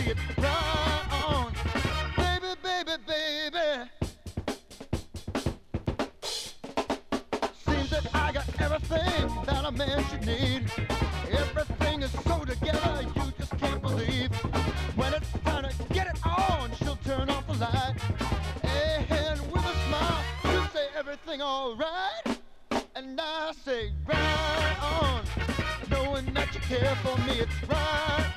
it's right on. Baby, baby, baby. Seems that I got everything that a man should need. Everything is so together, you just can't believe. When it's time to get it on, she'll turn off the light. And with a smile, you say everything alright. And I say right on, knowing that you care for me, it's right